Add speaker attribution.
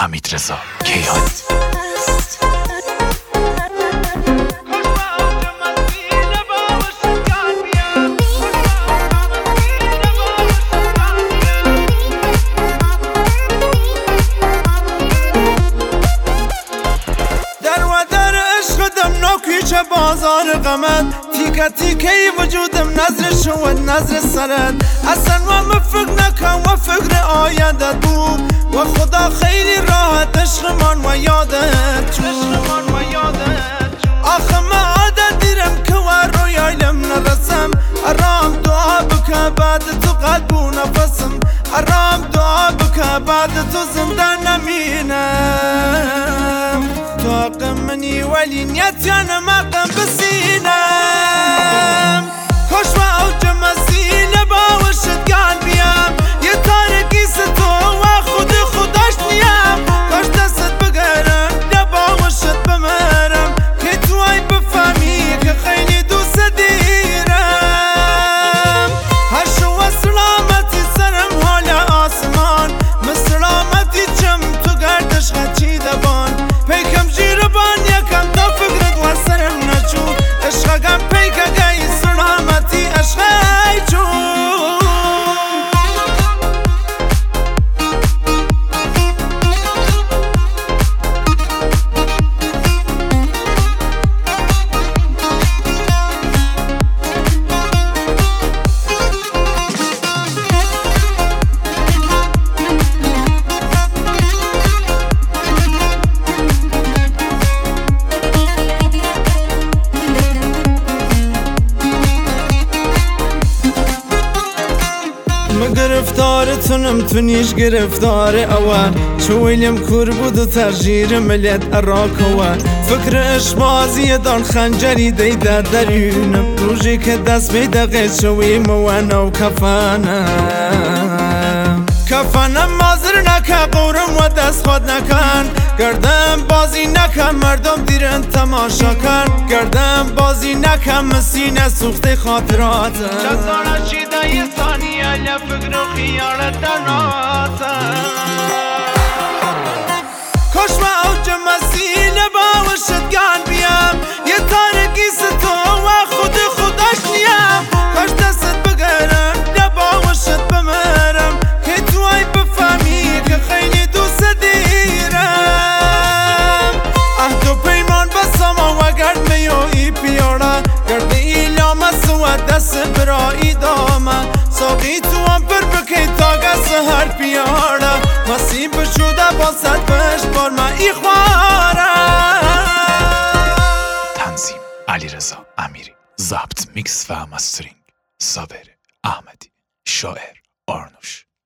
Speaker 1: حمیدرضا کیهانی.
Speaker 2: چه بازار غمت تیکه تیکه وجودم نظر شود نظر سرت اصلا و فکر نکن و فکر آیندت بود و خدا خیلی راحت عشقمان و یادت آخه ما عادت دیرم که و رویایم نرسم ارام دعا بکه بعد تو قلب و نفسم ارام دعا بکه بعد تو زنده نمینم طاق منی ولی نیتیان مقم بسینم خوش و اوج مسیل باوشت گان بیم یه تارکی ستو و خود خودش نیم کاش دستت بگرم یا باوشت بمرم که تو ای بفهمی که خیلی دوست دیرم هر شو و سلامتی سرم حال آسمان مسلامتی چم تو گردش خچی دبان پیکم جیر بان یکم تا فکرت و سرم نچو عشقم پیکه گی سلامتی عشقی چون گرفتارتونم تو نیش گرفتاره اوه چویلیم کور بود و ترجیر ملیت اراکوه فکر اشبازی دان خنجری دیده درونم روژی که دست بیدقه چوی موانه و کفنم مازر نکه قورم و دست خود نکن گردم بازی نکن مردم دیرن تماشا کن گردم بازی نکن مسینه سوخته خاطرات
Speaker 3: چندانه شیده یه ثانیه لفکر و خیالت دناتم
Speaker 2: کاش و اوج مسیل باوشت گان بیم یه تارکی ستو و خود خودش نیم کاش دستت بگرم یا باوشت بمرم که تو ای بفهمی که خیلی دوست دیرم عهد و پیمان بسام و گرد میو ای پیارا گرد ایلام سوى دست برایی دامه ساقی تو هم پر بکی تاگه سهر پیارا مسیم بشوده باست بهش بار ما ای خوارم.
Speaker 1: تنظیم علیرضا امیری، ضبط میکس و مسترینگ صابر احمدی، شاعر آرنوش.